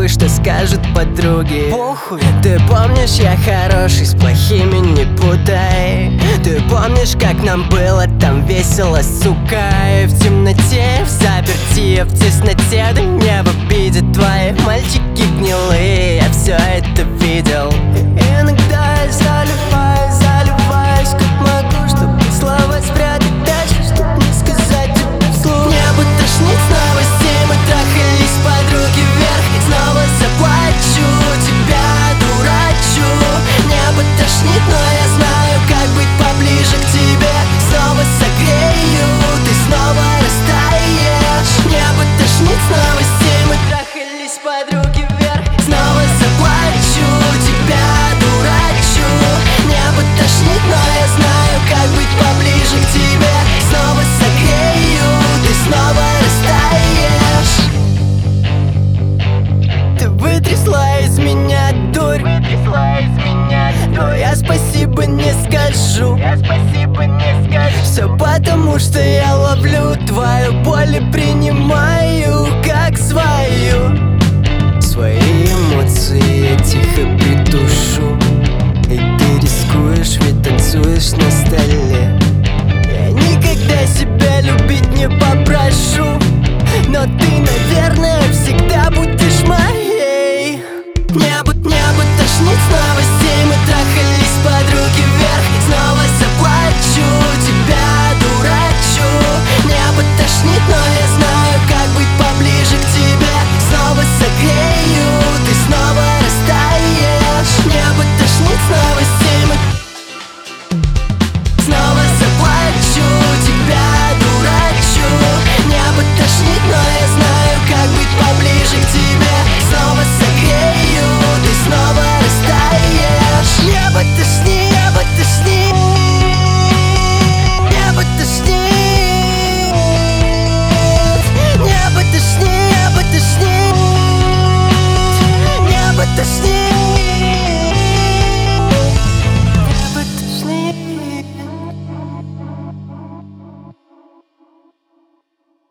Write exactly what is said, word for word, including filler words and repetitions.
похуй, что скажут подруги. Похуй. Ты помнишь, я хороший, с плохими не путай. Ты помнишь, как нам было там весело, сука? И в темноте, в заперти, в тесноте, да не в обиде твои мальчики гнилые, я все это видел. И иногда я заливаюсь, заливаюсь, как могу, чтобы слова спрятать дальше, чтоб не сказать тебе вслух. Небо тошнит с новостей, мы трахались подруги вверх, и снова заплачу, тебя дурачу. Небо тошнит, но я знаю, как быть поближе к тебе. Снова согрею, ты снова растаешь. Небо тошнит с новостей, мы трахались подруги вверх, и снова заплачу, тебя дурачу. Небо тошнит, но я знаю, как быть поближе к тебе. Снова согрею, ты снова растаешь. Ты вытрясла из меня дурь, вытрясла из меня дурь. Но я спасибо не скажу, я спасибо не скажу. Все потому, что я ловлю твою боль и при